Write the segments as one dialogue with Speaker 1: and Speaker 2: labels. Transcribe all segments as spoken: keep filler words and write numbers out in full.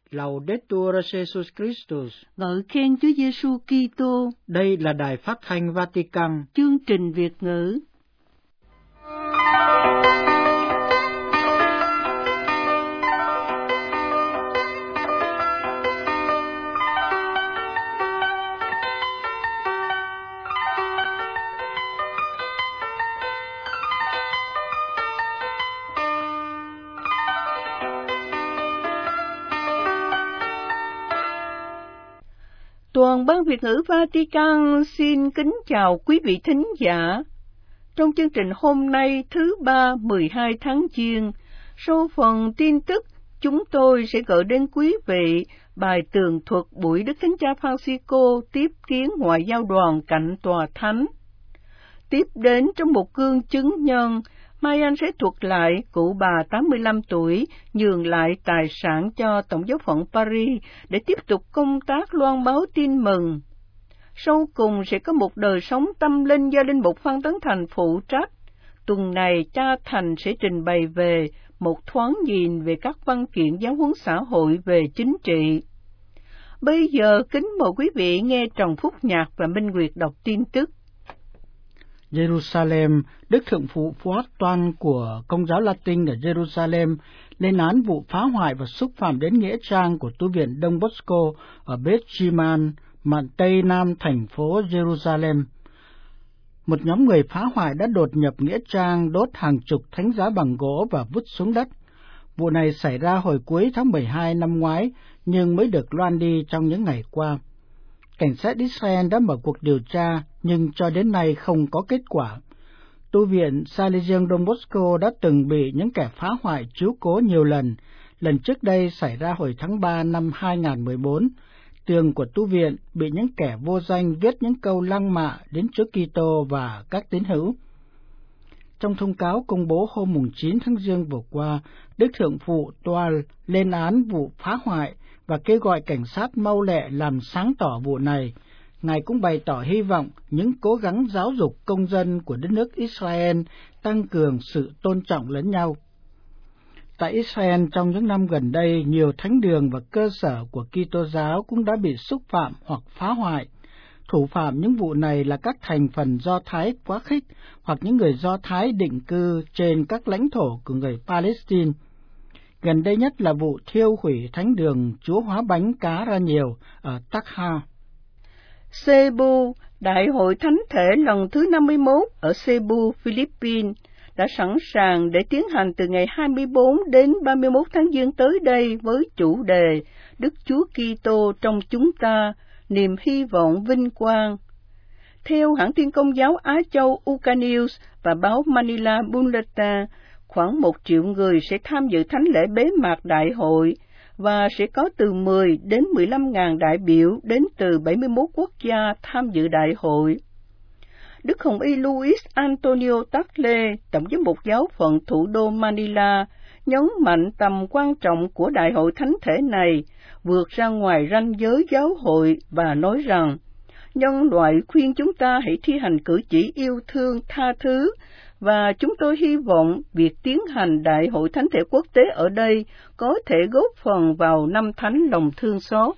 Speaker 1: Laudetur Jesus Christus.
Speaker 2: Ngợi khen Chúa Giêsu Kitô.
Speaker 1: Đây là đài phát thanh Vatican.
Speaker 2: Chương trình Việt ngữ. Toàn ban Việt ngữ Vatican xin kính chào quý vị thính giả. Trong chương trình hôm nay thứ ba mười hai tháng Giêng, sau phần tin tức, chúng tôi sẽ gửi đến quý vị bài tường thuật buổi Đức Thánh Cha Francisco tiếp kiến ngoại giao đoàn cạnh Tòa Thánh. Tiếp đến trong một gương chứng nhân, Mai Anh sẽ thuật lại cụ bà tám mươi lăm tuổi nhường lại tài sản cho Tổng giáo phận Paris để tiếp tục công tác loan báo tin mừng. Sau cùng sẽ có một đời sống tâm linh do Linh mục Phan Tấn Thành phụ trách. Tuần này cha Thành sẽ trình bày về một thoáng nhìn về các văn kiện giáo huấn xã hội về chính trị. Bây giờ kính mời quý vị nghe Trần Phúc Nhạc và Minh Nguyệt đọc tin tức.
Speaker 1: Jerusalem, Đức Thượng phụ Fuad Toan của Công giáo Latin ở Jerusalem lên án vụ phá hoại và xúc phạm đến nghĩa trang của tu viện Đông Bosco ở Beth Shiman, mạn Tây Nam thành phố Jerusalem. Một nhóm người phá hoại đã đột nhập nghĩa trang, đốt hàng chục thánh giá bằng gỗ và vứt xuống đất. Vụ này xảy ra hồi cuối tháng mười hai năm ngoái, nhưng mới được loan đi trong những ngày qua. Cảnh sát Israel đã mở cuộc điều tra, nhưng cho đến nay không có kết quả. Tu viện Salesian Don Bosco đã từng bị những kẻ phá hoại chiếu cố nhiều lần. Lần trước đây xảy ra hồi tháng ba năm hai nghìn không trăm mười bốn, tường của tu viện bị những kẻ vô danh viết những câu lăng mạ đến Chúa Kitô và các tín hữu. Trong thông cáo công bố hôm chín tháng Giêng vừa qua, Đức Thượng phụ Toan lên án vụ phá hoại và kêu gọi cảnh sát mau lẹ làm sáng tỏ vụ này. Ngài cũng bày tỏ hy vọng những cố gắng giáo dục công dân của đất nước Israel tăng cường sự tôn trọng lẫn nhau. Tại Israel trong những năm gần đây, nhiều thánh đường và cơ sở của Kitô giáo cũng đã bị xúc phạm hoặc phá hoại. Thủ phạm những vụ này là các thành phần Do Thái quá khích hoặc những người Do Thái định cư trên các lãnh thổ của người Palestine. Gần đây nhất là vụ thiêu hủy thánh đường Chúa Hóa Bánh Cá Ra Nhiều ở Takha.
Speaker 2: Cebu, Đại hội Thánh thể lần thứ năm mươi mốt ở Cebu, Philippines, đã sẵn sàng để tiến hành từ ngày hai mươi bốn đến ba mươi mốt tháng Giêng tới đây với chủ đề Đức Chúa Kitô trong chúng ta, niềm hy vọng vinh quang. Theo hãng tin Công giáo Á Châu Ucanews và báo Manila Bulletin, khoảng một triệu người sẽ tham dự thánh lễ bế mạc đại hội và sẽ có từ mười đến mười lăm ngàn đại biểu đến từ bảy mươi mốt quốc gia tham dự đại hội. Đức Hồng Y Luis Antonio Tagle, Tổng giám mục giáo phận thủ đô Manila, nhấn mạnh tầm quan trọng của đại hội thánh thể này vượt ra ngoài ranh giới giáo hội và nói rằng nhân loại khuyên chúng ta hãy thi hành cử chỉ yêu thương tha thứ, và chúng tôi hy vọng việc tiến hành Đại hội Thánh thể quốc tế ở đây có thể góp phần vào năm thánh lòng thương xót.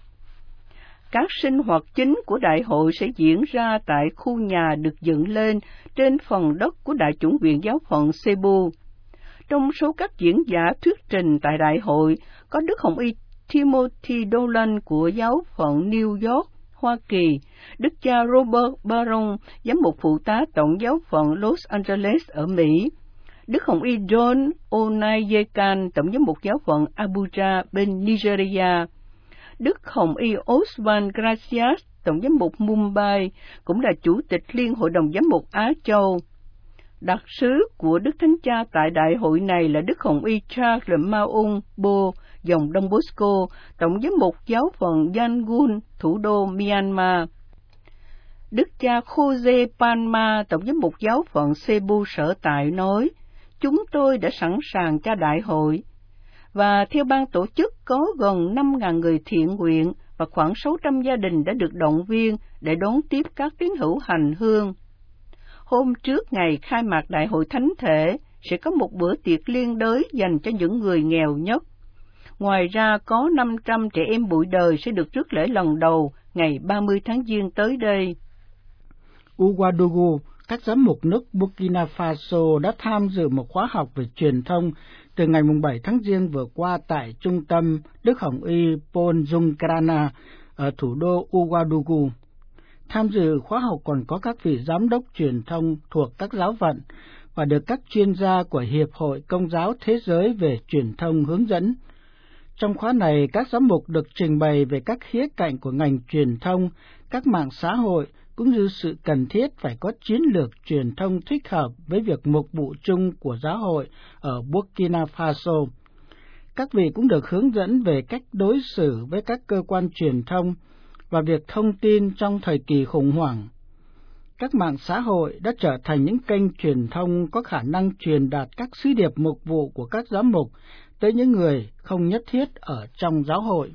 Speaker 2: Các sinh hoạt chính của đại hội sẽ diễn ra tại khu nhà được dựng lên trên phần đất của Đại chủng viện giáo phận Cebu. Trong số các diễn giả thuyết trình tại đại hội có Đức Hồng Y Timothy Dolan của giáo phận New York, Hoa Kỳ, Đức cha Robert Barron, giám mục phụ tá tổng giáo phận Los Angeles ở Mỹ, Đức Hồng Y John Onayekan, tổng giám mục giáo phận Abuja bên Nigeria, Đức Hồng Y Osvaldo Gracias, tổng giám mục Mumbai, cũng là chủ tịch Liên hội đồng giám mục Á Châu. Đặc sứ của Đức Thánh Cha tại đại hội này là Đức Hồng Y Charles Maung Bo, dòng Đông Bosco, tổng giám mục giáo phận Yangon, thủ đô Myanmar. Đức cha Jose Palma, tổng giám mục giáo phận Cebu sở tại nói, chúng tôi đã sẵn sàng cho đại hội. Và theo ban tổ chức có gần năm nghìn người thiện nguyện và khoảng sáu trăm gia đình đã được động viên để đón tiếp các tín hữu hành hương. Hôm trước ngày khai mạc Đại hội Thánh thể sẽ có một bữa tiệc liên đới dành cho những người nghèo nhất. Ngoài ra, có năm trăm trẻ em bụi đời sẽ được rước lễ lần đầu ngày ba mươi tháng Giêng tới đây.
Speaker 1: Ouagadougou, các giám mục nước Burkina Faso đã tham dự một khóa học về truyền thông từ ngày bảy tháng Giêng vừa qua tại trung tâm Đức Hồng Y Paul Jungrana ở thủ đô Ouagadougou. Tham dự khóa học còn có các vị giám đốc truyền thông thuộc các giáo phận và được các chuyên gia của Hiệp hội Công giáo Thế giới về truyền thông hướng dẫn. Trong khóa này, các giám mục được trình bày về các khía cạnh của ngành truyền thông, các mạng xã hội, cũng như sự cần thiết phải có chiến lược truyền thông thích hợp với việc mục vụ chung của giáo hội ở Burkina Faso. Các vị cũng được hướng dẫn về cách đối xử với các cơ quan truyền thông và việc thông tin trong thời kỳ khủng hoảng. Các mạng xã hội đã trở thành những kênh truyền thông có khả năng truyền đạt các sứ điệp mục vụ của các giám mục tới những người không nhất thiết ở trong giáo hội.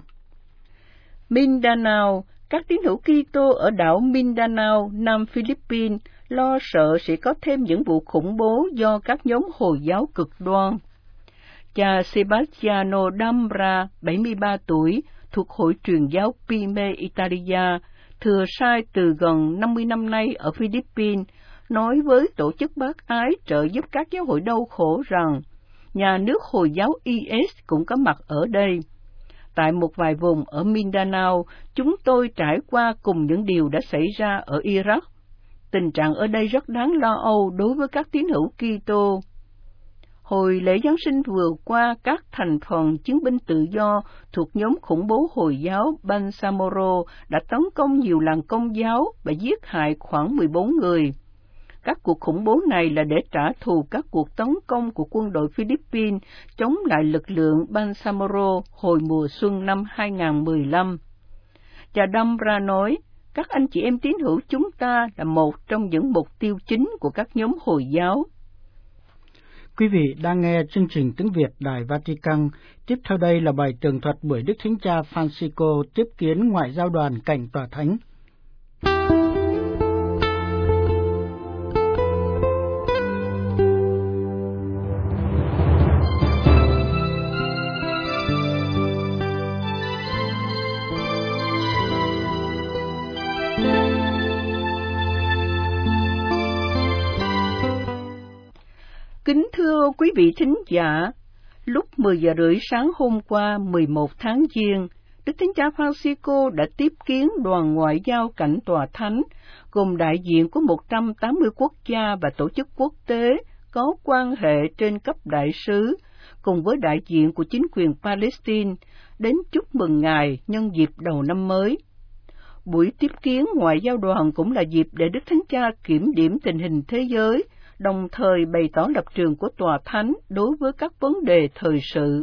Speaker 2: Mindanao, các tín hữu Kitô ở đảo Mindanao, Nam Philippines, lo sợ sẽ có thêm những vụ khủng bố do các nhóm Hồi giáo cực đoan. Cha Sebastiano Dambra, bảy mươi ba tuổi, thuộc hội truyền giáo Pime Italia, thừa sai từ gần năm mươi năm nay ở Philippines, nói với tổ chức bác ái trợ giúp các giáo hội đau khổ rằng nhà nước Hồi giáo i ét cũng có mặt ở đây. Tại một vài vùng ở Mindanao, chúng tôi trải qua cùng những điều đã xảy ra ở Iraq. Tình trạng ở đây rất đáng lo âu đối với các tín hữu Kitô. Hồi lễ Giáng sinh vừa qua, các thành phần chiến binh tự do thuộc nhóm khủng bố Hồi giáo Bangsamoro đã tấn công nhiều làng Công giáo và giết hại khoảng mười bốn người. Các cuộc khủng bố này là để trả thù các cuộc tấn công của quân đội Philippines chống lại lực lượng Bangsamoro hồi mùa xuân năm hai nghìn không trăm mười lăm. Cha Dambra nói, các anh chị em tín hữu chúng ta là một trong những mục tiêu chính của các nhóm Hồi giáo.
Speaker 1: Quý vị đang nghe chương trình tiếng Việt Đài Vatican. Tiếp theo đây là bài tường thuật buổi Đức Thánh Cha Francisco tiếp kiến ngoại giao đoàn cạnh Tòa Thánh.
Speaker 2: Kính thưa quý vị thính giả, lúc mười giờ rưỡi sáng hôm qua mười một tháng Giêng, Đức Thánh Cha Francisco đã tiếp kiến đoàn ngoại giao cạnh Tòa Thánh, gồm đại diện của một trăm tám mươi quốc gia và tổ chức quốc tế có quan hệ trên cấp đại sứ, cùng với đại diện của chính quyền Palestine, đến chúc mừng Ngài nhân dịp đầu năm mới. Buổi tiếp kiến ngoại giao đoàn cũng là dịp để Đức Thánh Cha kiểm điểm tình hình thế giới, đồng thời bày tỏ lập trường của Tòa Thánh đối với các vấn đề thời sự.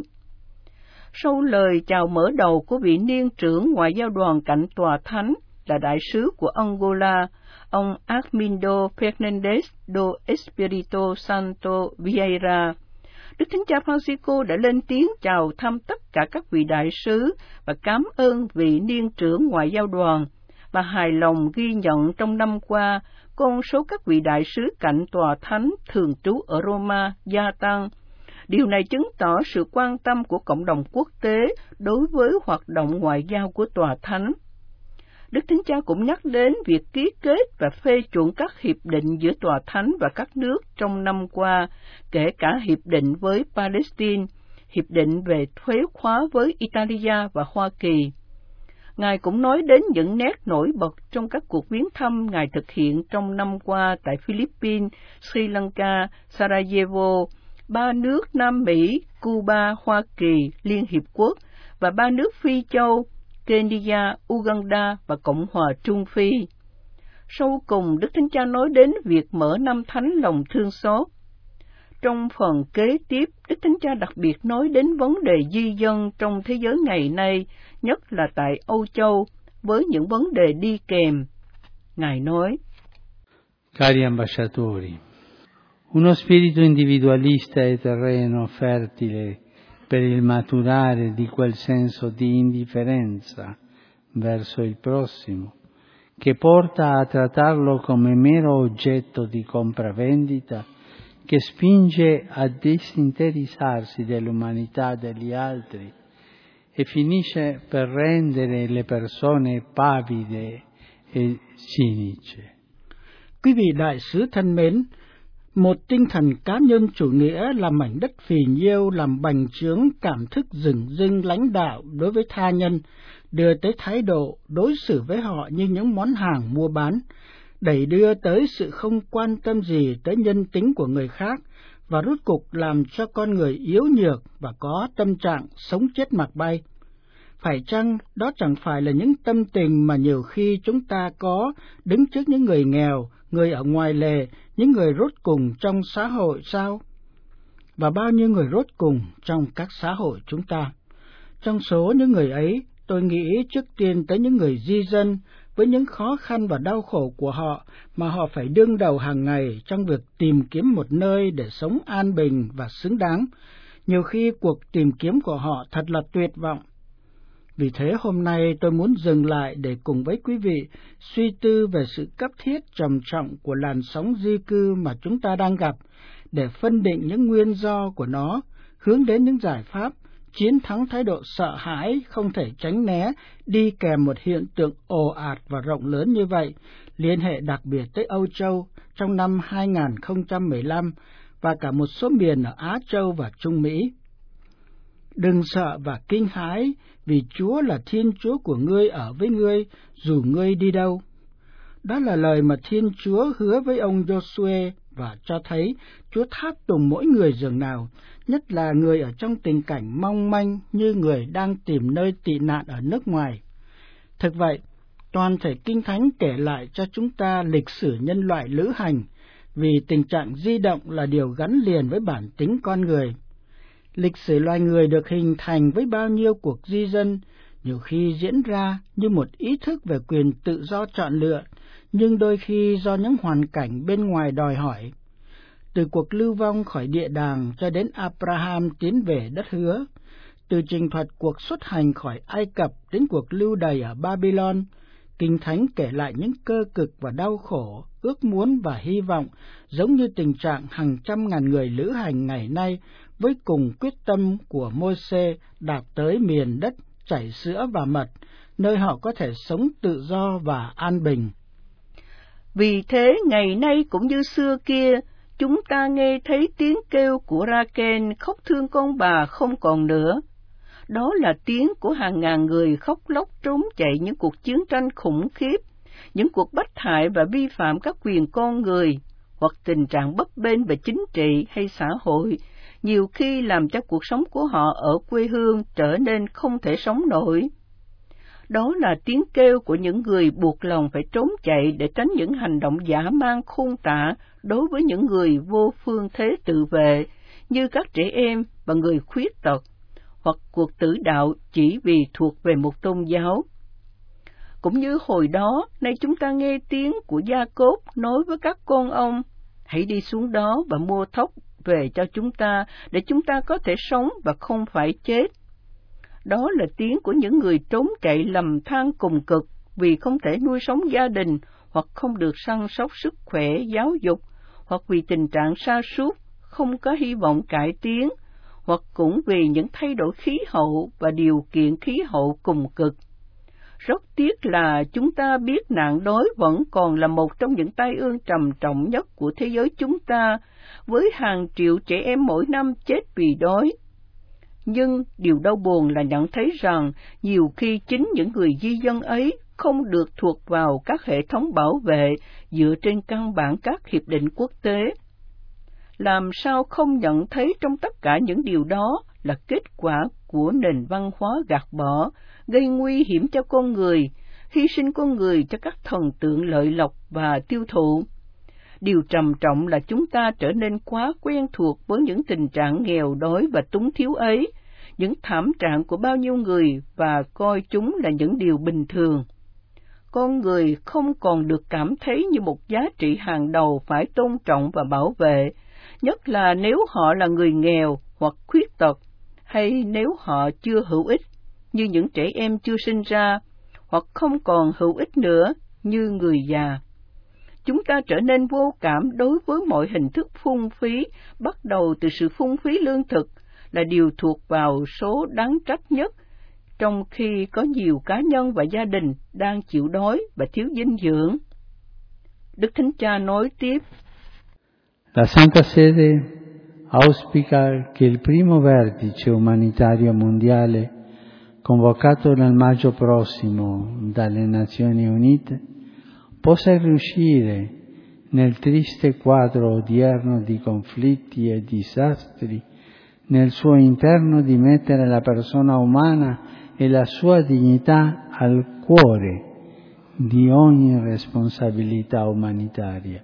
Speaker 2: Sau lời chào mở đầu của vị niên trưởng ngoại giao đoàn cạnh Tòa Thánh là đại sứ của Angola, ông Armindo Fernandes do Espírito Santo Vieira, Đức Thánh Cha Francisco đã lên tiếng chào thăm tất cả các vị đại sứ và cảm ơn vị niên trưởng ngoại giao đoàn, và hài lòng ghi nhận trong năm qua con số các vị đại sứ cạnh Tòa Thánh thường trú ở Roma gia tăng. Điều này chứng tỏ sự quan tâm của cộng đồng quốc tế đối với hoạt động ngoại giao của Tòa Thánh. Đức Thánh Cha cũng nhắc đến việc ký kết và phê chuẩn các hiệp định giữa Tòa Thánh và các nước trong năm qua, kể cả hiệp định với Palestine, hiệp định về thuế khóa với Italia và Hoa Kỳ. Ngài cũng nói đến những nét nổi bật trong các cuộc viếng thăm Ngài thực hiện trong năm qua tại Philippines, Sri Lanka, Sarajevo, ba nước Nam Mỹ, Cuba, Hoa Kỳ, Liên Hiệp Quốc và ba nước Phi Châu, Kenya, Uganda và Cộng hòa Trung Phi. Sau cùng, Đức Thánh Cha nói đến việc mở năm thánh lòng thương xót. Trong phần kế tiếp, Đức Thánh Cha đặc biệt nói đến vấn đề di dân trong thế giới ngày nay, nhất là tại Âu Châu, với những vấn đề đi kèm. Ngài nói:
Speaker 3: Cari ambasciatori, uno spirito individualista e terreno fertile per il maturare di quel senso di indifferenza verso il prossimo, che porta a trattarlo come mero oggetto di compravendita, che spinge a disinteressarsi dell'umanità degli altri e finisce per rendere le persone pavide e ciniche.
Speaker 1: Quý vị đại sứ thân mến, một tinh thần cá nhân chủ nghĩa làm mảnh đất phì nhiêu làm bành trướng cảm thức dửng dưng lãnh đạo đối với tha nhân, đưa tới thái độ đối xử với họ như những món hàng mua bán, đẩy đưa tới sự không quan tâm gì tới nhân tính của người khác, và rốt cục làm cho con người yếu nhược và có tâm trạng sống chết mặc bay. Phải chăng đó chẳng phải là những tâm tình mà nhiều khi chúng ta có đứng trước những người nghèo, người ở ngoài lề, những người rốt cùng trong xã hội sao? Và bao nhiêu người rốt cùng trong các xã hội chúng ta? Trong số những người ấy, tôi nghĩ trước tiên tới những người di dân, với những khó khăn và đau khổ của họ mà họ phải đương đầu hàng ngày trong việc tìm kiếm một nơi để sống an bình và xứng đáng. Nhiều khi cuộc tìm kiếm của họ thật là tuyệt vọng. Vì thế hôm nay tôi muốn dừng lại để cùng với quý vị suy tư về sự cấp thiết trầm trọng của làn sóng di cư mà chúng ta đang gặp, để phân định những nguyên do của nó, hướng đến những giải pháp, chiến thắng thái độ sợ hãi không thể tránh né đi kèm một hiện tượng ồ ạt và rộng lớn như vậy, liên hệ đặc biệt tới Âu Châu trong năm hai không một lăm và cả một số miền ở Á Châu và Trung Mỹ. Đừng sợ và kinh hãi, vì Chúa là Thiên Chúa của ngươi ở với ngươi, dù ngươi đi đâu. Đó là lời mà Thiên Chúa hứa với ông Giô-suê, và cho thấy Chúa tháp tùng mỗi người dường nào, nhất là người ở trong tình cảnh mong manh như người đang tìm nơi tị nạn ở nước ngoài. Thực vậy, toàn thể Kinh Thánh kể lại cho chúng ta lịch sử nhân loại lữ hành, vì tình trạng di động là điều gắn liền với bản tính con người. Lịch sử loài người được hình thành với bao nhiêu cuộc di dân, nhiều khi diễn ra như một ý thức về quyền tự do chọn lựa, nhưng đôi khi do những hoàn cảnh bên ngoài đòi hỏi. Từ cuộc lưu vong khỏi địa đàng cho đến Abraham tiến về đất hứa, từ trình thuật cuộc xuất hành khỏi Ai Cập đến cuộc lưu đày ở Babylon, Kinh Thánh kể lại những cơ cực và đau khổ, ước muốn và hy vọng, giống như tình trạng hàng trăm ngàn người lữ hành ngày nay với cùng quyết tâm của Môi-se đạt tới miền đất chảy sữa và mật, nơi họ có thể sống tự do và an bình.
Speaker 2: Vì thế, ngày nay cũng như xưa kia, chúng ta nghe thấy tiếng kêu của Ra-ken khóc thương con bà không còn nữa. Đó là tiếng của hàng ngàn người khóc lóc trốn chạy những cuộc chiến tranh khủng khiếp, những cuộc bách hại và vi phạm các quyền con người, hoặc tình trạng bấp bênh về chính trị hay xã hội, nhiều khi làm cho cuộc sống của họ ở quê hương trở nên không thể sống nổi. Đó là tiếng kêu của những người buộc lòng phải trốn chạy để tránh những hành động dã man khôn tả đối với những người vô phương thế tự vệ, như các trẻ em và người khuyết tật, hoặc cuộc tử đạo chỉ vì thuộc về một tôn giáo. Cũng như hồi đó, nay chúng ta nghe tiếng của Gia-cốp nói với các con ông, hãy đi xuống đó và mua thóc về cho chúng ta, để chúng ta có thể sống và không phải chết. Đó là tiếng của những người trốn chạy lầm than cùng cực vì không thể nuôi sống gia đình, hoặc không được săn sóc sức khỏe, giáo dục, hoặc vì tình trạng sa sút, không có hy vọng cải tiến, hoặc cũng vì những thay đổi khí hậu và điều kiện khí hậu cùng cực. Rất tiếc là chúng ta biết nạn đói vẫn còn là một trong những tai ương trầm trọng nhất của thế giới chúng ta, với hàng triệu trẻ em mỗi năm chết vì đói. Nhưng điều đau buồn là nhận thấy rằng nhiều khi chính những người di dân ấy không được thuộc vào các hệ thống bảo vệ dựa trên căn bản các hiệp định quốc tế. Làm sao không nhận thấy trong tất cả những điều đó là kết quả của nền văn hóa gạt bỏ, gây nguy hiểm cho con người, hy sinh con người cho các thần tượng lợi lộc và tiêu thụ. Điều trầm trọng là chúng ta trở nên quá quen thuộc với những tình trạng nghèo đói và túng thiếu ấy, những thảm trạng của bao nhiêu người, và coi chúng là những điều bình thường. Con người không còn được cảm thấy như một giá trị hàng đầu phải tôn trọng và bảo vệ, nhất là nếu họ là người nghèo hoặc khuyết tật, hay nếu họ chưa hữu ích như những trẻ em chưa sinh ra, hoặc không còn hữu ích nữa như người già. Chúng ta trở nên vô cảm đối với mọi hình thức phung phí, bắt đầu từ sự phung phí lương thực, là điều thuộc vào số đáng trách nhất trong khi có nhiều cá nhân và gia đình đang chịu đói và thiếu dinh dưỡng. Đức Thánh Cha nói tiếp:
Speaker 3: La Santa Sede auspica che il primo vertice umanitario mondiale, convocato nel maggio prossimo dalle Nazioni Unite, possa riuscire nel triste quadro odierno di conflitti e disastri nel suo interno di mettere la persona umana e la sua dignità al cuore di ogni responsabilità umanitaria.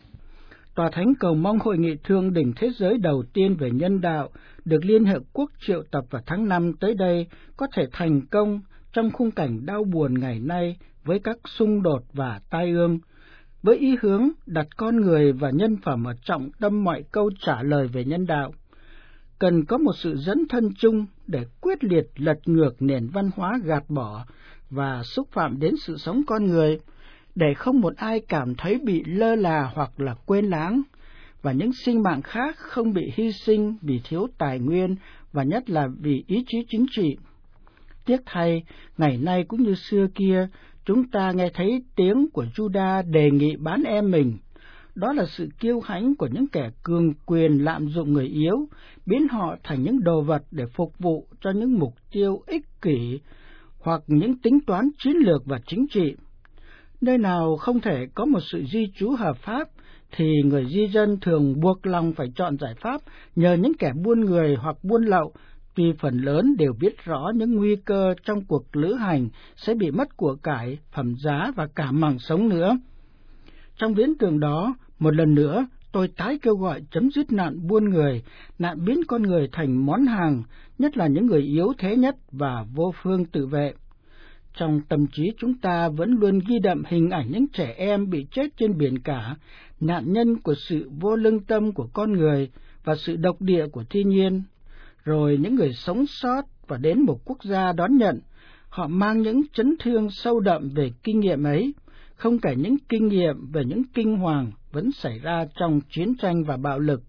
Speaker 1: Tòa Thánh cầu mong Hội nghị Thượng đỉnh Thế giới đầu tiên về nhân đạo được Liên Hiệp Quốc triệu tập vào tháng năm tới đây có thể thành công trong khung cảnh đau buồn ngày nay với các xung đột và tai ương, với ý hướng đặt con người và nhân phẩm ở trọng tâm mọi câu trả lời về nhân đạo. Cần có một sự dẫn thân chung để quyết liệt lật ngược nền văn hóa gạt bỏ và xúc phạm đến sự sống con người, để không một ai cảm thấy bị lơ là hoặc là quên lãng, và những sinh mạng khác không bị hy sinh vì thiếu tài nguyên và nhất là vì ý chí chính trị. Tiếc thay, ngày nay cũng như xưa kia, chúng ta nghe thấy tiếng của Judas đề nghị bán em mình. Đó là sự kiêu hãnh của những kẻ cường quyền lạm dụng người yếu, biến họ thành những đồ vật để phục vụ cho những mục tiêu ích kỷ hoặc những tính toán chiến lược và chính trị. Nơi nào không thể có một sự di trú hợp pháp, thì người di dân thường buộc lòng phải chọn giải pháp nhờ những kẻ buôn người hoặc buôn lậu, tuy phần lớn đều biết rõ những nguy cơ trong cuộc lữ hành sẽ bị mất của cải, phẩm giá và cả mạng sống nữa. Trong viễn tượng đó, một lần nữa, tôi tái kêu gọi chấm dứt nạn buôn người, nạn biến con người thành món hàng, nhất là những người yếu thế nhất và vô phương tự vệ. Trong tâm trí chúng ta vẫn luôn ghi đậm hình ảnh những trẻ em bị chết trên biển cả, nạn nhân của sự vô lương tâm của con người và sự độc địa của thiên nhiên. Rồi những người sống sót và đến một quốc gia đón nhận, họ mang những chấn thương sâu đậm về kinh nghiệm ấy, không kể những kinh nghiệm về những kinh hoàng vẫn xảy ra trong chiến tranh và bạo lực.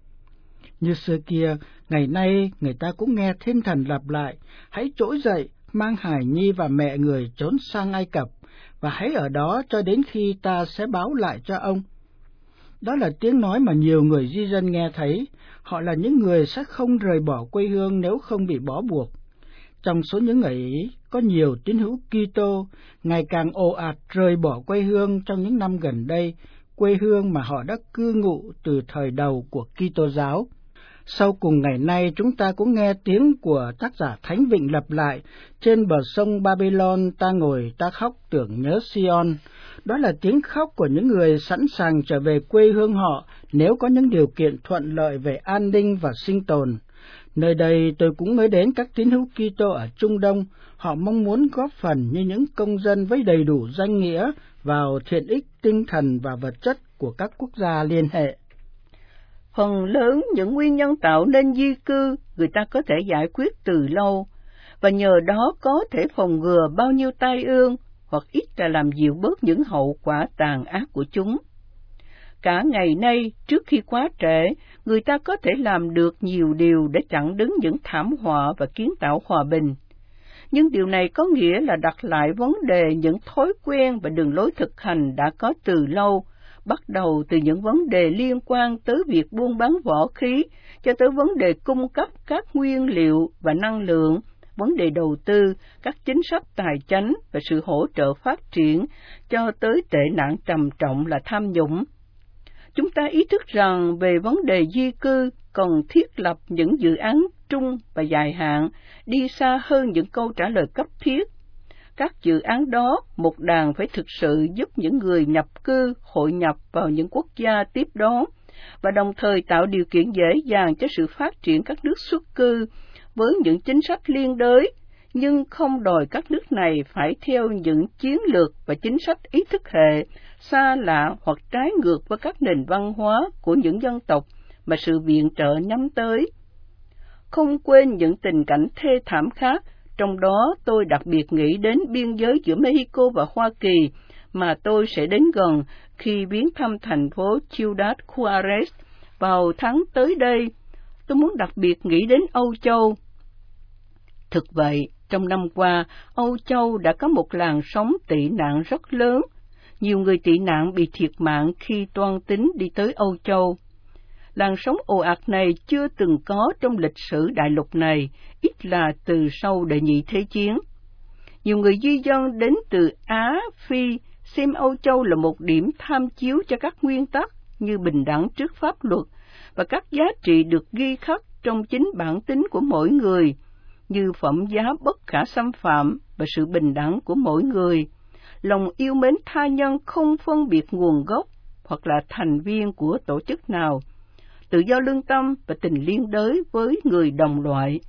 Speaker 1: Như xưa kia, ngày nay người ta cũng nghe thiên thần lặp lại: hãy trỗi dậy, mang hài nhi và mẹ người trốn sang Ai Cập, và hãy ở đó cho đến khi ta sẽ báo lại cho ông. Đó là tiếng nói mà nhiều người di dân nghe thấy. Họ là những người sẽ không rời bỏ quê hương nếu không bị bó buộc. Trong số những người ấy, có nhiều tín hữu Kitô ngày càng ồ ạt rời bỏ quê hương trong những năm gần đây, quê hương mà họ đã cư ngụ từ thời đầu của Kitô giáo. Sau cùng ngày nay, chúng ta cũng nghe tiếng của tác giả Thánh Vịnh lặp lại: trên bờ sông Babylon ta ngồi ta khóc tưởng nhớ Sion. Đó là tiếng khóc của những người sẵn sàng trở về quê hương họ nếu có những điều kiện thuận lợi về an ninh và sinh tồn. Nơi đây tôi cũng mới đến các tín hữu Kitô ở Trung Đông. Họ mong muốn góp phần như những công dân với đầy đủ danh nghĩa vào thiện ích tinh thần và vật chất của các quốc gia liên hệ.
Speaker 2: Phần lớn những nguyên nhân tạo nên di cư người ta có thể giải quyết từ lâu, và nhờ đó có thể phòng ngừa bao nhiêu tai ương, hoặc ít là làm dịu bớt những hậu quả tàn ác của chúng. Cả ngày nay, trước khi quá trễ, người ta có thể làm được nhiều điều để chặn đứng những thảm họa và kiến tạo hòa bình. Nhưng điều này có nghĩa là đặt lại vấn đề những thói quen và đường lối thực hành đã có từ lâu, bắt đầu từ những vấn đề liên quan tới việc buôn bán võ khí, cho tới vấn đề cung cấp các nguyên liệu và năng lượng, vấn đề đầu tư, các chính sách tài chánh và sự hỗ trợ phát triển, cho tới tệ nạn trầm trọng là tham nhũng. Chúng ta ý thức rằng về vấn đề di cư cần thiết lập những dự án trung và dài hạn, đi xa hơn những câu trả lời cấp thiết. Các dự án đó, một đàn phải thực sự giúp những người nhập cư hội nhập vào những quốc gia tiếp đón, và đồng thời tạo điều kiện dễ dàng cho sự phát triển các nước xuất cư với những chính sách liên đới, nhưng không đòi các nước này phải theo những chiến lược và chính sách ý thức hệ, xa lạ hoặc trái ngược với các nền văn hóa của những dân tộc mà sự viện trợ nhắm tới. Không quên những tình cảnh thê thảm khác, trong đó tôi đặc biệt nghĩ đến biên giới giữa Mexico và Hoa Kỳ, mà tôi sẽ đến gần khi viếng thăm thành phố Ciudad Juarez vào tháng tới đây. Tôi muốn đặc biệt nghĩ đến Âu Châu. Thực vậy, Trong năm qua, Âu Châu đã có một làn sóng tị nạn rất lớn. Nhiều người tị nạn bị thiệt mạng khi toan tính đi tới Âu Châu. Làn sóng ồ ạt này chưa từng có trong lịch sử đại lục này, ít là từ sau Đệ Nhị Thế Chiến. Nhiều người di dân đến từ Á, Phi xem Âu Châu là một điểm tham chiếu cho các nguyên tắc như bình đẳng trước pháp luật và các giá trị được ghi khắc trong chính bản tính của mỗi người, như phẩm giá bất khả xâm phạm và sự bình đẳng của mỗi người, lòng yêu mến tha nhân không phân biệt nguồn gốc hoặc là thành viên của tổ chức nào, tự do lương tâm và tình liên đới với người đồng loại.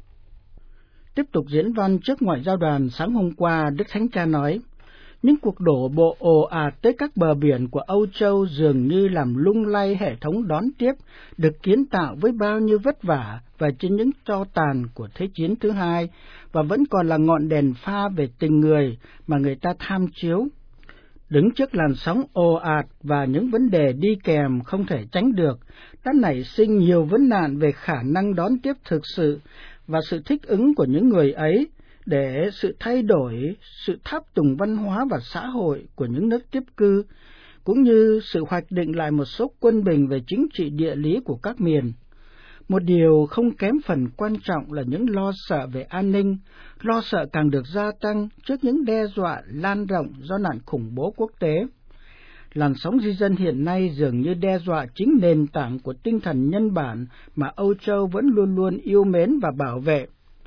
Speaker 1: Tiếp tục diễn văn trước Ngoại giao đoàn sáng hôm qua, Đức Thánh Cha nói, những cuộc đổ bộ ồ ạt tới các bờ biển của Âu Châu dường như làm lung lay hệ thống đón tiếp được kiến tạo với bao nhiêu vất vả và trên những tro tàn của Thế chiến thứ hai, và vẫn còn là ngọn đèn pha về tình người mà người ta tham chiếu. Đứng trước làn sóng ồ ạt và những vấn đề đi kèm không thể tránh được, đã nảy sinh nhiều vấn nạn về khả năng đón tiếp thực sự và sự thích ứng của những người ấy, để sự thay đổi, sự tháp tùng văn hóa và xã hội của những nước tiếp cư, cũng như sự hoạch định lại một số quân bình về chính trị địa lý của các miền. Một điều không kém phần quan trọng là những lo sợ về an ninh, lo sợ càng được gia tăng trước những đe dọa lan rộng do nạn khủng bố quốc tế. Làn sóng di dân hiện nay dường như đe dọa chính nền tảng của tinh thần nhân bản mà Âu Châu vẫn luôn luôn yêu mến và bảo vệ.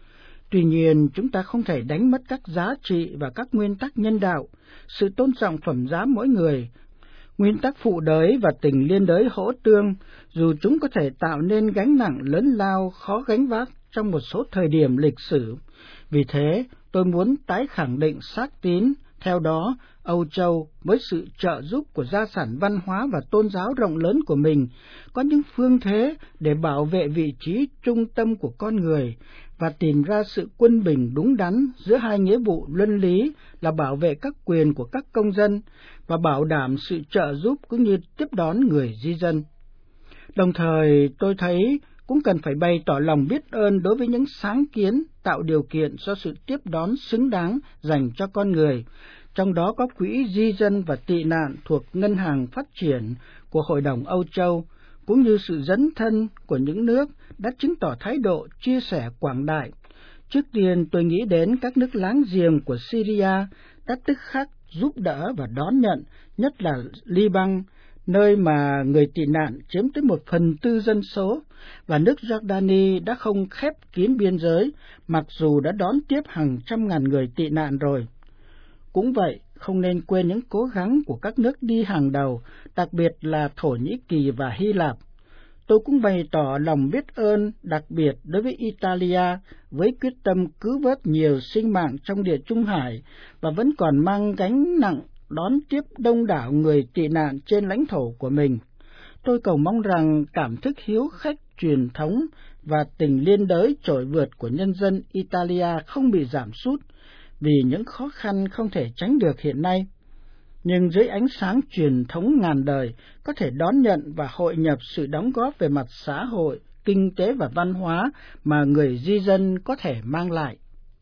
Speaker 1: Tuy nhiên, chúng ta không thể đánh mất các giá trị và các nguyên tắc nhân đạo, sự tôn trọng phẩm giá mỗi người, nguyên tắc phụ đới và tình liên đới hỗ tương, dù chúng có thể tạo nên gánh nặng lớn lao khó gánh vác trong một số thời điểm lịch sử. Vì thế, tôi muốn tái khẳng định xác tín, theo đó, Âu Châu với sự trợ giúp của gia sản văn hóa và tôn giáo rộng lớn của mình có những phương thế để bảo vệ vị trí trung tâm của con người và tìm ra sự quân bình đúng đắn giữa hai nghĩa vụ luân lý là bảo vệ các quyền của các công dân và bảo đảm sự trợ giúp cũng như tiếp đón người di dân. Đồng thời, tôi thấy cũng cần phải bày tỏ lòng biết ơn đối với những sáng kiến tạo điều kiện cho sự tiếp đón xứng đáng dành cho con người, trong đó có quỹ di dân và tị nạn thuộc Ngân hàng Phát triển của Hội đồng Âu Châu, cũng như sự dấn thân của những nước đã chứng tỏ thái độ chia sẻ quảng đại. Trước tiên tôi nghĩ đến các nước láng giềng của Syria đã tức khắc giúp đỡ và đón nhận, nhất là Liban, nơi mà người tị nạn chiếm tới một phần tư dân số, và nước Jordani đã không khép kín biên giới, mặc dù đã đón tiếp hàng trăm ngàn người tị nạn rồi. Cũng vậy, không nên quên những cố gắng của các nước đi hàng đầu, đặc biệt là Thổ Nhĩ Kỳ và Hy Lạp. Tôi cũng bày tỏ lòng biết ơn đặc biệt đối với Italia với quyết tâm cứu vớt nhiều sinh mạng trong Địa Trung Hải và vẫn còn mang gánh nặng đón tiếp đông đảo người tị nạn trên lãnh thổ của mình. Tôi cầu mong rằng cảm thức hiếu khách truyền thống và tình liên đới trội vượt của nhân dân Italia không bị giảm sút vì những khó khăn không thể tránh được hiện nay, nhưng dưới ánh sáng truyền thống ngàn đời có thể đón nhận và hội nhập sự đóng góp về mặt xã hội, kinh tế và văn hóa mà người di dân có thể mang lại.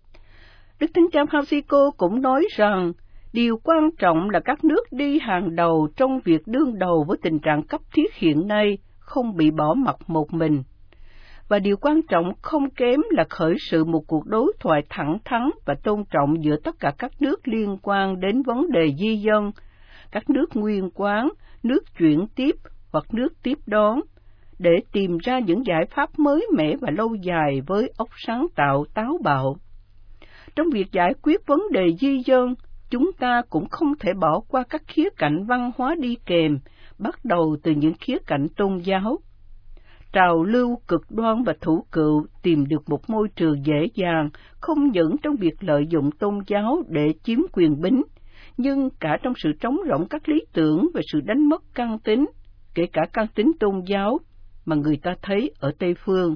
Speaker 2: Đức Thánh Cha Francisco cũng nói rằng điều quan trọng là các nước đi hàng đầu trong việc đương đầu với tình trạng cấp thiết hiện nay không bị bỏ mặc một mình. Và điều quan trọng không kém là khởi sự một cuộc đối thoại thẳng thắn và tôn trọng giữa tất cả các nước liên quan đến vấn đề di dân, các nước nguyên quán, nước chuyển tiếp hoặc nước tiếp đón, để tìm ra những giải pháp mới mẻ và lâu dài với óc sáng tạo táo bạo. Trong việc giải quyết vấn đề di dân, chúng ta cũng không thể bỏ qua các khía cạnh văn hóa đi kèm, bắt đầu từ những khía cạnh tôn giáo. Trào lưu cực đoan và thủ cựu tìm được một môi trường dễ dàng, không những trong việc lợi dụng tôn giáo để chiếm quyền bính, nhưng cả trong sự trống rỗng các lý tưởng và sự đánh mất căn tính, kể cả căn tính tôn giáo mà người ta thấy ở Tây Phương.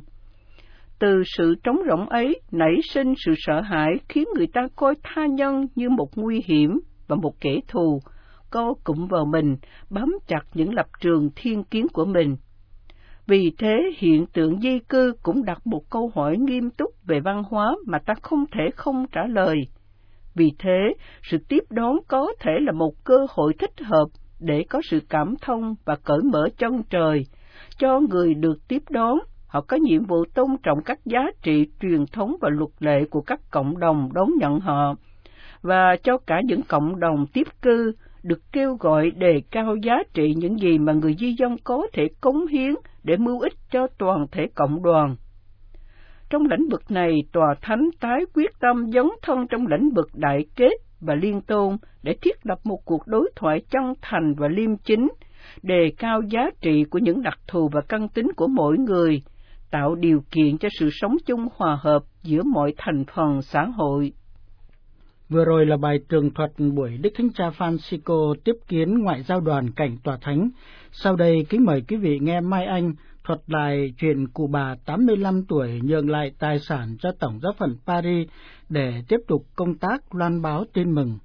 Speaker 2: Từ sự trống rỗng ấy nảy sinh sự sợ hãi khiến người ta coi tha nhân như một nguy hiểm và một kẻ thù, co cụm vào mình, bám chặt những lập trường thiên kiến của mình. Vì thế, hiện tượng di cư cũng đặt một câu hỏi nghiêm túc về văn hóa mà ta không thể không trả lời. Vì thế, sự tiếp đón có thể là một cơ hội thích hợp để có sự cảm thông và cởi mở chân trời. Cho người được tiếp đón, họ có nhiệm vụ tôn trọng các giá trị truyền thống và luật lệ của các cộng đồng đón nhận họ. Và cho cả những cộng đồng tiếp cư, được kêu gọi đề cao giá trị những gì mà người di dân có thể cống hiến để mưu ích cho toàn thể cộng đoàn. Trong lĩnh vực này, Tòa Thánh tái quyết tâm dấn thân trong lĩnh vực đại kết và liên tôn để thiết lập một cuộc đối thoại chân thành và liêm chính, đề cao giá trị của những đặc thù và căn tính của mỗi người, tạo điều kiện cho sự sống chung hòa hợp giữa mọi thành phần xã hội.
Speaker 1: Vừa rồi là bài tường thuật buổi Đức Thánh Cha Francisco tiếp kiến ngoại giao đoàn cảnh Tòa Thánh. Sau đây kính mời quý vị nghe Mai Anh thuật lại chuyện cụ bà tám mươi lăm tuổi nhường lại tài sản cho Tổng giáo phận Paris để tiếp tục công tác loan báo tin mừng.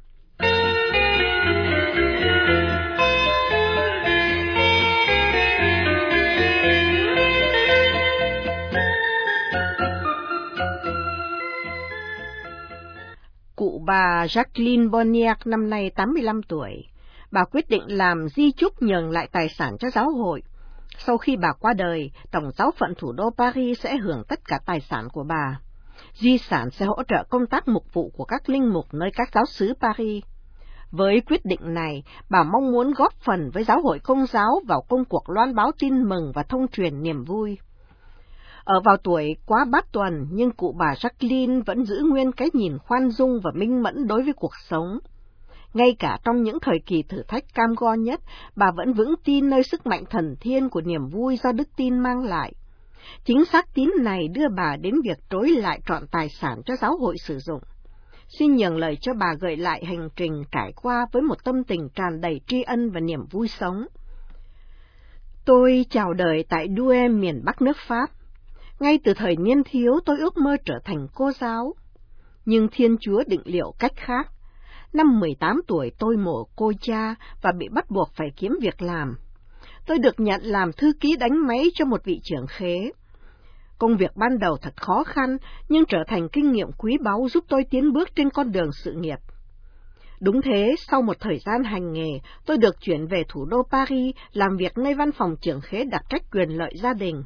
Speaker 4: Cụ bà Jacqueline Bonnier năm nay tám mươi lăm tuổi. Bà quyết định làm di chúc nhường lại tài sản cho giáo hội. Sau khi bà qua đời, Tổng giáo phận thủ đô Paris sẽ hưởng tất cả tài sản của bà. Di sản sẽ hỗ trợ công tác mục vụ của các linh mục nơi các giáo xứ Paris. Với quyết định này, bà mong muốn góp phần với giáo hội Công giáo vào công cuộc loan báo tin mừng và thông truyền niềm vui. Ở vào tuổi quá bát tuần, nhưng cụ bà Jacqueline vẫn giữ nguyên cái nhìn khoan dung và minh mẫn đối với cuộc sống. Ngay cả trong những thời kỳ thử thách cam go nhất, bà vẫn vững tin nơi sức mạnh thần thiên của niềm vui do đức tin mang lại. Chính xác tín này đưa bà đến việc trối lại trọn tài sản cho giáo hội sử dụng. Xin nhường lời cho bà gợi lại hành trình trải qua với một tâm tình tràn đầy tri ân và niềm vui sống. Tôi chào đời tại Douai, miền Bắc nước Pháp. Ngay từ thời niên thiếu tôi ước mơ trở thành cô giáo. Nhưng Thiên Chúa định liệu cách khác. Năm mười tám tuổi tôi mồ côi cha và bị bắt buộc phải kiếm việc làm. Tôi được nhận làm thư ký đánh máy cho một vị trưởng khế. Công việc ban đầu thật khó khăn, nhưng trở thành kinh nghiệm quý báu giúp tôi tiến bước trên con đường sự nghiệp. Đúng thế, sau một thời gian hành nghề, tôi được chuyển về thủ đô Paris, làm việc nơi văn phòng trưởng khế đặc trách quyền lợi gia đình.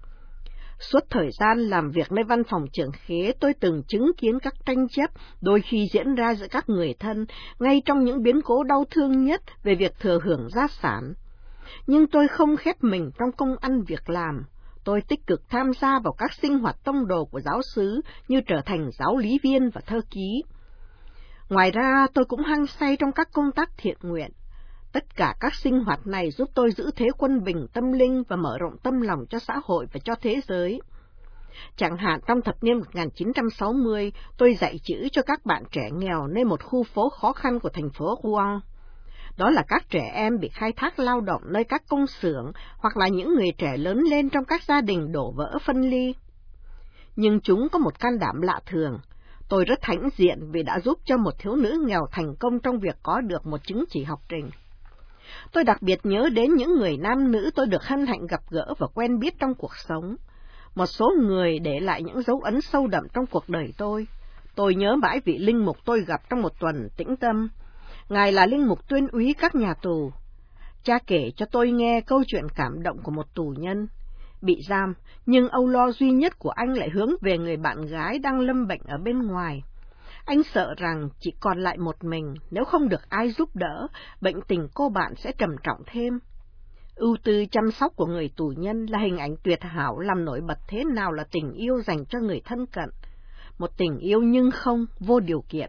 Speaker 4: Suốt thời gian làm việc nơi văn phòng trưởng khế, tôi từng chứng kiến các tranh chấp, đôi khi diễn ra giữa các người thân, ngay trong những biến cố đau thương nhất về việc thừa hưởng gia sản. Nhưng tôi không khép mình trong công ăn việc làm. Tôi tích cực tham gia vào các sinh hoạt tông đồ của giáo xứ như trở thành giáo lý viên và thơ ký. Ngoài ra, tôi cũng hăng say trong các công tác thiện nguyện. Tất cả các sinh hoạt này giúp tôi giữ thế quân bình tâm linh và mở rộng tâm lòng cho xã hội và cho thế giới. Chẳng hạn trong thập niên một nghìn chín trăm sáu mươi, tôi dạy chữ cho các bạn trẻ nghèo nơi một khu phố khó khăn của thành phố Rouen. Đó là các trẻ em bị khai thác lao động nơi các công xưởng hoặc là những người trẻ lớn lên trong các gia đình đổ vỡ phân ly. Nhưng chúng có một can đảm lạ thường. Tôi rất hãnh diện vì đã giúp cho một thiếu nữ nghèo thành công trong việc có được một chứng chỉ học trình. Tôi đặc biệt nhớ đến những người nam nữ tôi được hân hạnh gặp gỡ và quen biết trong cuộc sống. Một số người để lại những dấu ấn sâu đậm trong cuộc đời tôi. Tôi nhớ mãi vị linh mục tôi gặp trong một tuần tĩnh tâm. Ngài là linh mục tuyên úy các nhà tù. Cha kể cho tôi nghe câu chuyện cảm động của một tù nhân. Bị giam, nhưng âu lo duy nhất của anh lại hướng về người bạn gái đang lâm bệnh ở bên ngoài. Anh sợ rằng chỉ còn lại một mình, nếu không được ai giúp đỡ, bệnh tình cô bạn sẽ trầm trọng thêm. Ưu tư chăm sóc của người tù nhân là hình ảnh tuyệt hảo làm nổi bật thế nào là tình yêu dành cho người thân cận. Một tình yêu nhưng không vô điều kiện.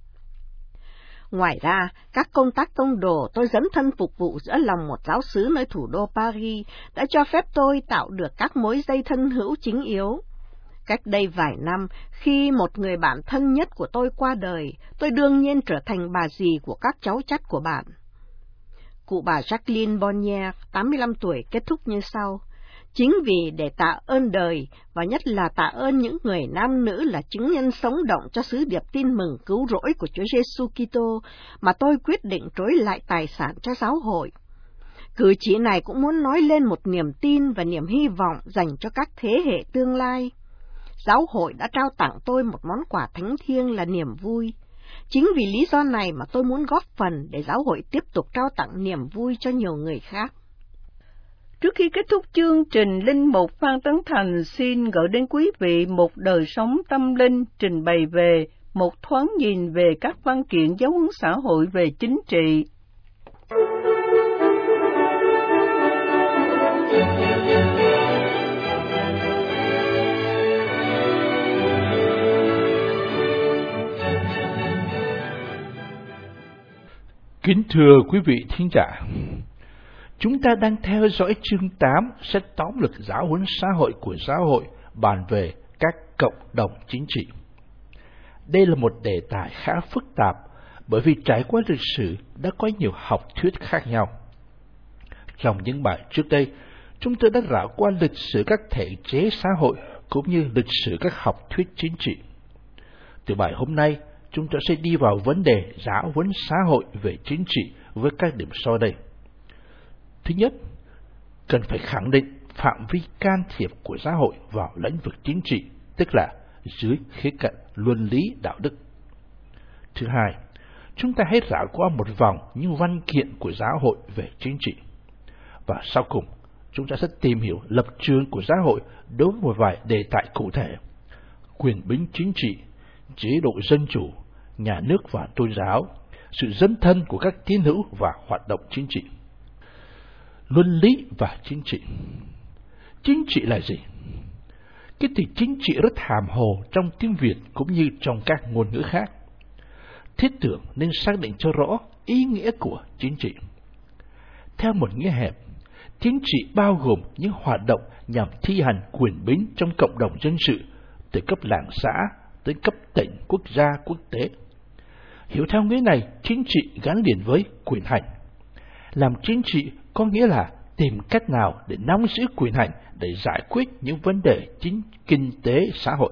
Speaker 4: Ngoài ra, các công tác tông đồ tôi dấn thân phục vụ giữa lòng một giáo xứ nơi thủ đô Paris đã cho phép tôi tạo được các mối dây thân hữu chính yếu. Cách đây vài năm, khi một người bạn thân nhất của tôi qua đời, tôi đương nhiên trở thành bà dì của các cháu chắt của bạn. Cụ bà Jacqueline Bonnier, tám mươi lăm tuổi, kết thúc như sau. Chính vì để tạ ơn đời, và nhất là tạ ơn những người nam nữ là chứng nhân sống động cho sứ điệp tin mừng cứu rỗi của Chúa Giêsu Kitô, mà tôi quyết định trối lại tài sản cho giáo hội. Cử chỉ này cũng muốn nói lên một niềm tin và niềm hy vọng dành cho các thế hệ tương lai. Giáo hội đã trao tặng tôi một món quà thánh thiêng là niềm vui. Chính vì lý do này mà tôi muốn góp phần để giáo hội tiếp tục trao tặng niềm vui cho nhiều người khác.
Speaker 2: Trước khi kết thúc chương trình, Linh mục Phan Tấn Thành xin gửi đến quý vị một đời sống tâm linh trình bày về một thoáng nhìn về các văn kiện giáo huấn xã hội về chính trị.
Speaker 5: Kính thưa quý vị thính giả, chúng ta đang theo dõi chương tám sách tóm lược giáo huấn xã hội của giáo hội bàn về các cộng đồng chính trị. Đây là một đề tài khá phức tạp bởi vì trải qua lịch sử đã có nhiều học thuyết khác nhau. Trong những bài trước đây, chúng tôi đã rảo qua lịch sử các thể chế xã hội cũng như lịch sử các học thuyết chính trị. Từ bài hôm nay, chúng ta sẽ đi vào vấn đề giáo huấn xã hội về chính trị với các điểm sau đây. Thứ nhất, cần phải khẳng định phạm vi can thiệp của xã hội vào lĩnh vực chính trị, tức là dưới khía cạnh luân lý đạo đức. Thứ hai, chúng ta hãy rảo qua một vòng những văn kiện của giáo hội về chính trị. Và sau cùng, chúng ta sẽ tìm hiểu lập trường của giáo hội đối với một vài đề tài cụ thể: quyền bính chính trị, chế độ dân chủ, nhà nước và tôn giáo, sự dấn thân của các tín hữu và hoạt động chính trị. Luân lý và chính trị. Chính trị là gì? Cái từ chính trị rất hàm hồ trong tiếng Việt cũng như trong các ngôn ngữ khác. Thiết tưởng nên xác định cho rõ ý nghĩa của chính trị. Theo một nghĩa hẹp, chính trị bao gồm những hoạt động nhằm thi hành quyền bính trong cộng đồng dân sự, từ cấp làng xã tới cấp tỉnh, quốc gia, quốc tế. Hiểu theo nghĩa này, chính trị gắn liền với quyền hành. Làm chính trị có nghĩa là tìm cách nào để nắm giữ quyền hành để giải quyết những vấn đề chính kinh tế xã hội.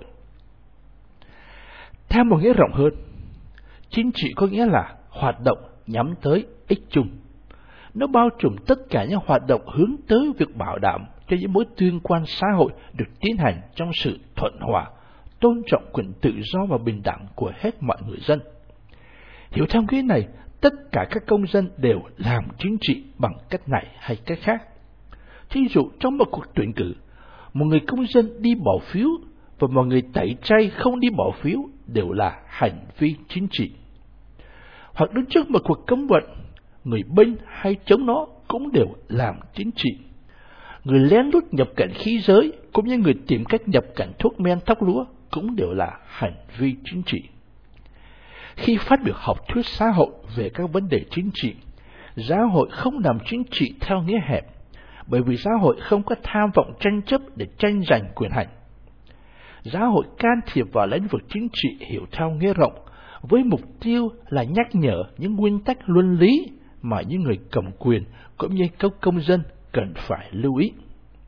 Speaker 5: Theo một nghĩa rộng hơn, chính trị có nghĩa là hoạt động nhắm tới ích chung. Nó bao trùm tất cả những hoạt động hướng tới việc bảo đảm cho những mối tương quan xã hội được tiến hành trong sự thuận hòa, tôn trọng quyền tự do và bình đẳng của hết mọi người dân. Hiểu theo nghĩa này, tất cả các công dân đều làm chính trị bằng cách này hay cách khác. Thí dụ, trong một cuộc tuyển cử, một người công dân đi bỏ phiếu và một người tẩy chay không đi bỏ phiếu đều là hành vi chính trị. Hoặc đứng trước một cuộc cấm vận, người bênh hay chống nó cũng đều làm chính trị. Người lén lút nhập cảnh khí giới cũng như người tìm cách nhập cảnh thuốc men thóc lúa cũng đều là hành vi chính trị. Khi phát biểu học thuyết xã hội về các vấn đề chính trị, giáo hội không làm chính trị theo nghĩa hẹp, bởi vì giáo hội không có tham vọng tranh chấp để tranh giành quyền hành. Giáo hội can thiệp vào lĩnh vực chính trị hiểu theo nghĩa rộng, với mục tiêu là nhắc nhở những nguyên tắc luân lý mà những người cầm quyền cũng như các công dân cần phải lưu ý.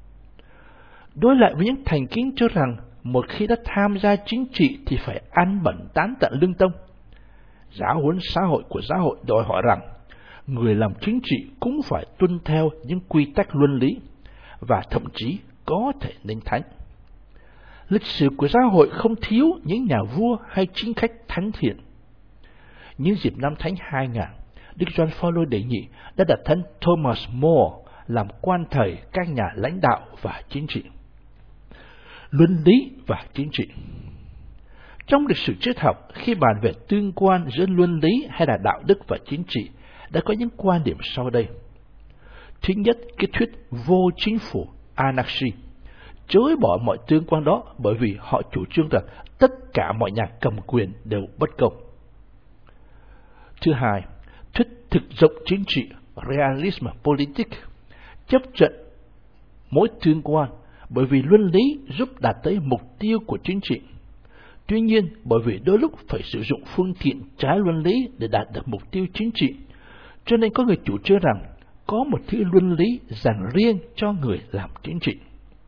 Speaker 5: Đối lại với những thành kiến cho rằng một khi đã tham gia chính trị thì phải ăn bẩn tán tận lương tâm, giáo huấn xã hội của giáo hội đòi hỏi rằng người làm chính trị cũng phải tuân theo những quy tắc luân lý và thậm chí có thể nên thánh. Lịch sử của giáo hội không thiếu những nhà vua hay chính khách thánh thiện. Những dịp năm Thánh hai nghìn, Đức Gioan Phaolô đệ nhị đã đặt thánh Thomas More làm quan thầy các nhà lãnh đạo và chính trị. Luân lý và chính trị. Trong lịch sử triết học, khi bàn về tương quan giữa luân lý hay là đạo đức và chính trị, đã có những quan điểm sau đây. Thứ nhất, cái thuyết vô chính phủ, anarchy, chối bỏ mọi tương quan đó bởi vì họ chủ trương rằng tất cả mọi nhà cầm quyền đều bất công. Thứ hai, thuyết thực dụng chính trị, realism politic, chấp nhận mỗi tương quan bởi vì luân lý giúp đạt tới mục tiêu của chính trị. Tuy nhiên, bởi vì đôi lúc phải sử dụng phương tiện trái luân lý để đạt được mục tiêu chính trị, cho nên có người chủ trương rằng có một thứ luân lý dành riêng cho người làm chính trị.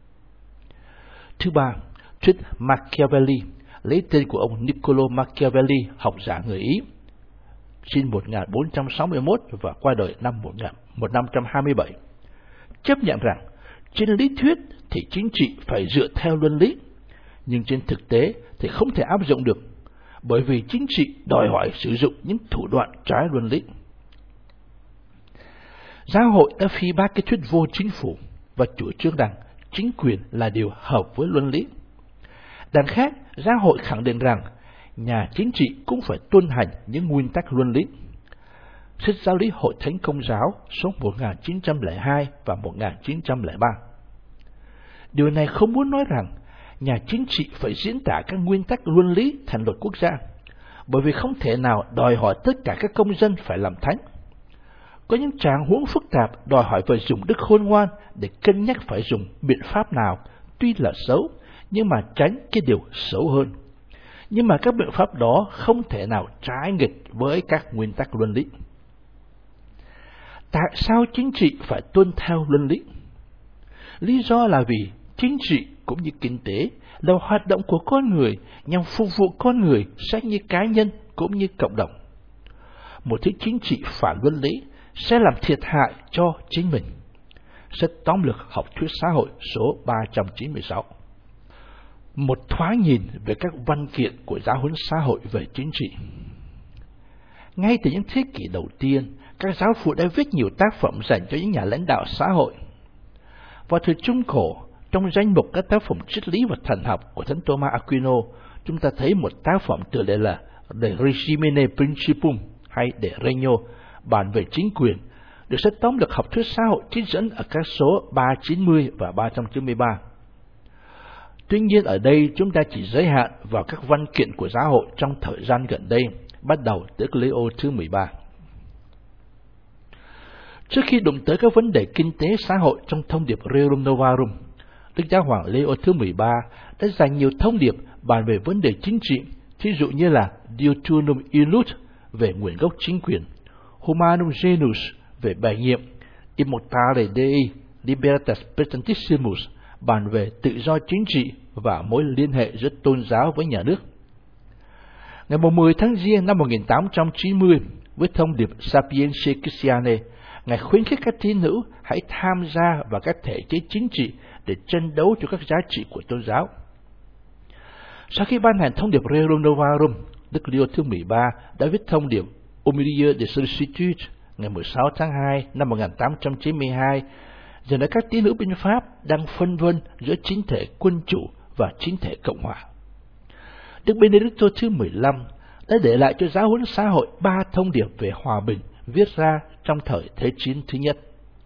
Speaker 5: Thứ ba, thuyết Machiavelli, lấy tên của ông Niccolo Machiavelli, học giả người Ý, sinh một nghìn bốn trăm sáu mươi mốt và qua đời năm một nghìn một nghìn năm trăm hai mươi bảy, chấp nhận rằng trên lý thuyết thì chính trị phải dựa theo luân lý, nhưng trên thực tế thì không thể áp dụng được, bởi vì chính trị đòi hỏi sử dụng những thủ đoạn trái luân lý. Giáo hội đã phỉ bác cái thuyết vô chính phủ và chủ trương rằng chính quyền là điều hợp với luân lý. Đằng khác, giáo hội khẳng định rằng nhà chính trị cũng phải tuân hành những nguyên tắc luân lý. Sách Giáo lý Hội Thánh Công giáo số một nghìn chín trăm lẻ hai và một nghìn chín trăm lẻ ba. Điều này không muốn nói rằng nhà chính trị phải diễn tả các nguyên tắc luân lý thành luật quốc gia, bởi vì không thể nào đòi hỏi tất cả các công dân phải làm thánh. Có những trạng huống phức tạp đòi hỏi phải dùng đức khôn ngoan để cân nhắc phải dùng biện pháp nào, tuy là xấu, nhưng mà tránh cái điều xấu hơn. Nhưng mà các biện pháp đó không thể nào trái nghịch với các nguyên tắc luân lý. Tại sao chính trị phải tuân theo luân lý? Lý do là vì chính trị cũng như kinh tế là hoạt động của con người nhằm phục vụ con người xét như cá nhân cũng như cộng đồng. Một thứ chính trị phản luân lý sẽ làm thiệt hại cho chính mình. Sách tóm lược học thuyết xã hội số ba trăm chín mươi sáu. Một thoáng nhìn về các văn kiện của giáo huấn xã hội về chính trị. Ngay từ những thế kỷ đầu tiên, các giáo phụ đã viết nhiều tác phẩm dành cho những nhà lãnh đạo xã hội. Vào thời Trung Cổ, trong danh mục các tác phẩm triết lý và thần học của Thánh Thomas Aquino, chúng ta thấy một tác phẩm tựa đề là De Regimine Principum hay De Regno, bàn về chính quyền, được sách tóm lược học thuyết xã hội trích dẫn ở các số ba trăm chín mươi và ba trăm chín mươi ba. Tuy nhiên ở đây chúng ta chỉ giới hạn vào các văn kiện của giáo hội trong thời gian gần đây, bắt đầu từ Leo thứ mười ba. Trước khi đụng tới các vấn đề kinh tế xã hội trong thông điệp Rerum Novarum, Đức Giáo hoàng Leo thứ mười ba đã dành nhiều thông điệp bàn về vấn đề chính trị, thí dụ như là Diutunum Illud về nguồn gốc chính quyền, Humanum Genus về bài nhiệm, Immortale Dei Libertas Potentissimus bàn về tự do chính trị và mối liên hệ giữa tôn giáo với nhà nước. Ngày mười tháng Giêng năm một nghìn tám trăm chín mươi, với thông điệp Sapientiae Christianae, Ngài khuyến khích các tín hữu hãy tham gia vào các thể chế chính trị để tranh đấu cho các giá trị của tôn giáo. Sau khi ban hành thông điệp Rerum Novarum, Đức Leo thứ mười ba đã viết thông điệp Homilia de Solicitude ngày mười sáu tháng hai năm một nghìn tám trăm chín mươi hai, dành đến các tín hữu bên Pháp đang phân vân giữa chính thể quân chủ và chính thể cộng hòa. Đức Benedicto thứ mười lăm đã để lại cho giáo huấn xã hội ba thông điệp về hòa bình viết ra trong thời Thế chiến thứ nhất.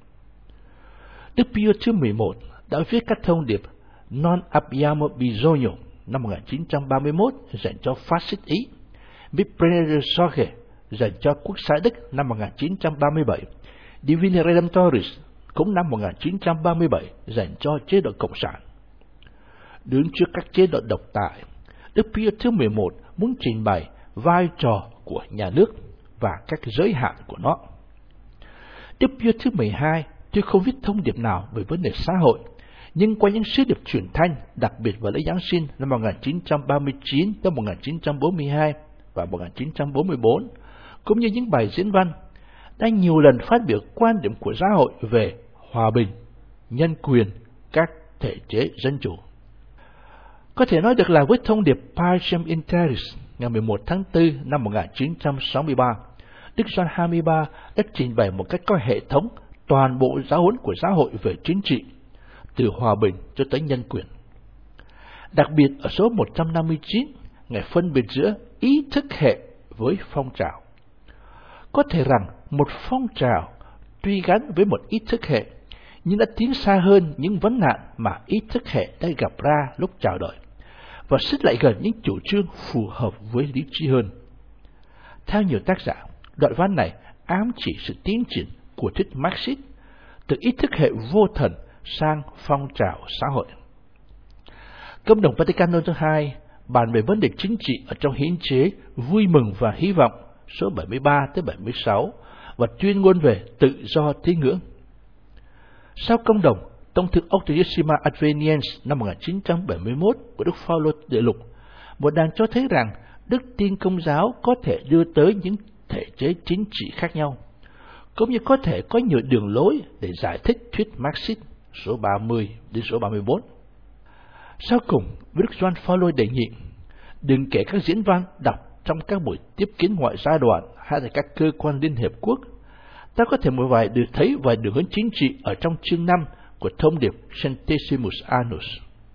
Speaker 5: Đức Pio thứ mười một đã viết các thông điệp Non abbiamo bisogno năm một nghìn chín trăm ba mươi mốt dành cho phát xít Ý, Mi prendere sorge dành cho quốc xã Đức năm một nghìn chín trăm ba mươi bảy, Divini Redemptoris cũng năm một nghìn chín trăm ba mươi bảy dành cho chế độ cộng sản. Đứng trước các chế độ độc tài, Đức Pio thứ mười một muốn trình bày vai trò của nhà nước và các giới hạn của nó. Đức Pio thứ mười hai tuy không viết thông điệp nào về vấn đề xã hội, nhưng qua những sứ điệp truyền thanh, đặc biệt vào lễ Giáng sinh năm một nghìn chín trăm ba mươi chín tới một nghìn chín trăm bốn mươi hai và một nghìn chín trăm bốn mươi bốn, cũng như những bài diễn văn, đã nhiều lần phát biểu quan điểm của giáo hội về hòa bình, nhân quyền, các thể chế dân chủ. Có thể nói được là với thông điệp Pacem in Terris ngày mười một tháng tư năm một nghìn chín trăm sáu mươi ba, Đức Gioan hai mươi ba đã trình bày một cách có hệ thống toàn bộ giáo huấn của giáo hội về chính trị, từ hòa bình cho tới nhân quyền. Đặc biệt ở số một trăm năm mươi chín, Ngài phân biệt giữa ý thức hệ với phong trào. Có thể rằng một phong trào tuy gắn với một ý thức hệ, nhưng đã tiến xa hơn những vấn nạn mà ý thức hệ đã gặp ra lúc chào đời, và xích lại gần những chủ trương phù hợp với lý trí hơn. Theo nhiều tác giả, đoạn văn này ám chỉ sự tiến triển của thuyết Marxist từ ý thức hệ vô thần sang phong trào xã hội. Công đồng Vaticano thứ hai bàn về vấn đề chính trị ở trong hiến chế Vui mừng và hy vọng số bảy mươi ba tới bảy mươi sáu và tuyên ngôn về tự do tín ngưỡng. Sau công đồng, Tông thư Octodecima Adveniens năm một nghìn chín trăm bảy mươi mốt của Đức Phaolô Đệ Lục, một đàn cho thấy rằng đức tin Công giáo có thể đưa tới những thể chế chính trị khác nhau, cũng như có thể có nhiều đường lối để giải thích thuyết Marxist số ba mươi đến số ba mươi bốn. Sau cùng, Đức Gioan Phaolô đề nghị đừng kể các diễn văn đọc trong các buổi tiếp kiến ngoại giao đoàn hay là các cơ quan Liên Hiệp Quốc. Ta có thể một vài được thấy vài đường hướng chính trị ở trong chương năm của thông điệp Centesimus Annus.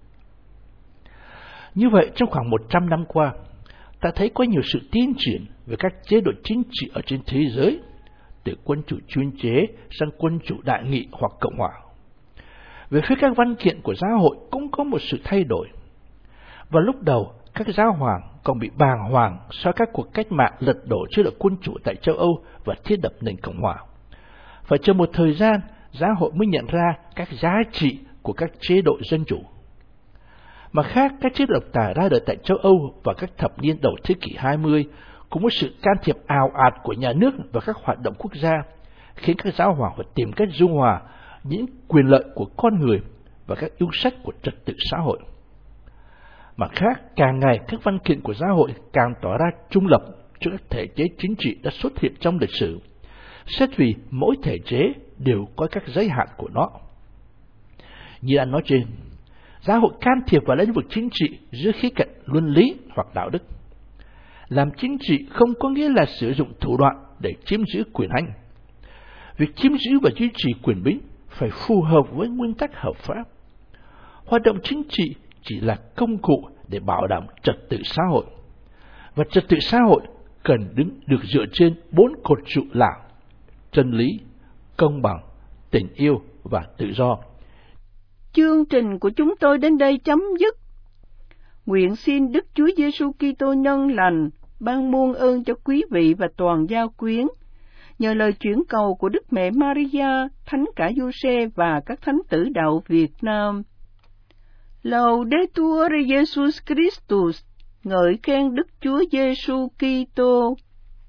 Speaker 5: Như vậy, trong khoảng một trăm năm qua, ta thấy có nhiều sự tiến triển về các chế độ chính trị ở trên thế giới, từ quân chủ chuyên chế sang quân chủ đại nghị hoặc cộng hòa. Về phía các văn kiện của giáo hội cũng có một sự thay đổi. Và lúc đầu, các giáo hoàng còn bị bàng hoàng sau các cuộc cách mạng lật đổ chế độ quân chủ tại châu Âu và thiết lập nền cộng hòa. Phải chờ một thời gian, giáo hội mới nhận ra các giá trị của các chế độ dân chủ. Mặt khác, các chế độ độc tài ra đời tại châu Âu vào các thập niên đầu thế kỷ hai mươi cùng với sự can thiệp ào ạt của nhà nước và các hoạt động quốc gia, khiến các giáo hoàng phải tìm cách dung hòa những quyền lợi của con người và các yêu sách của trật tự xã hội. Mặt khác, càng ngày các văn kiện của giáo hội càng tỏ ra trung lập trước các thể chế chính trị đã xuất hiện trong lịch sử, xét vì mỗi thể chế đều có các giới hạn của nó. Như đã nói trên, giáo hội can thiệp vào lĩnh vực chính trị dưới khía cạnh luân lý hoặc đạo đức. Làm chính trị không có nghĩa là sử dụng thủ đoạn để chiếm giữ quyền hành. Việc chiếm giữ và duy trì quyền bính phải phù hợp với nguyên tắc hợp pháp. Hoạt động chính trị chỉ là công cụ để bảo đảm trật tự xã hội. Và trật tự xã hội cần đứng được dựa trên bốn cột trụ là chân lý, công bằng, tình yêu và tự do.
Speaker 2: Chương trình của chúng tôi đến đây chấm dứt. Nguyện xin Đức Chúa Giêsu Kitô nhân lành ban muôn ơn cho quý vị và toàn giao quyến. Nhờ lời chuyển cầu của Đức Mẹ Maria, Thánh cả Giuse và các thánh tử đạo Việt Nam. Laudetur Jesus Christus, ngợi khen Đức Chúa Giêsu Kitô.